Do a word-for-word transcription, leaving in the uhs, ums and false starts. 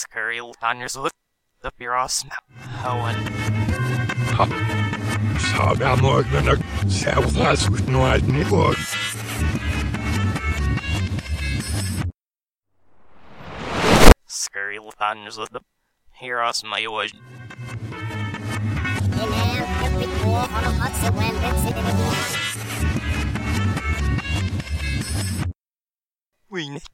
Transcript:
Скрыл анерзут. Запирос Хауан. Сабя можно на севласуть, но одни вот. Скрыл анерзут. Heros Mayoaj. We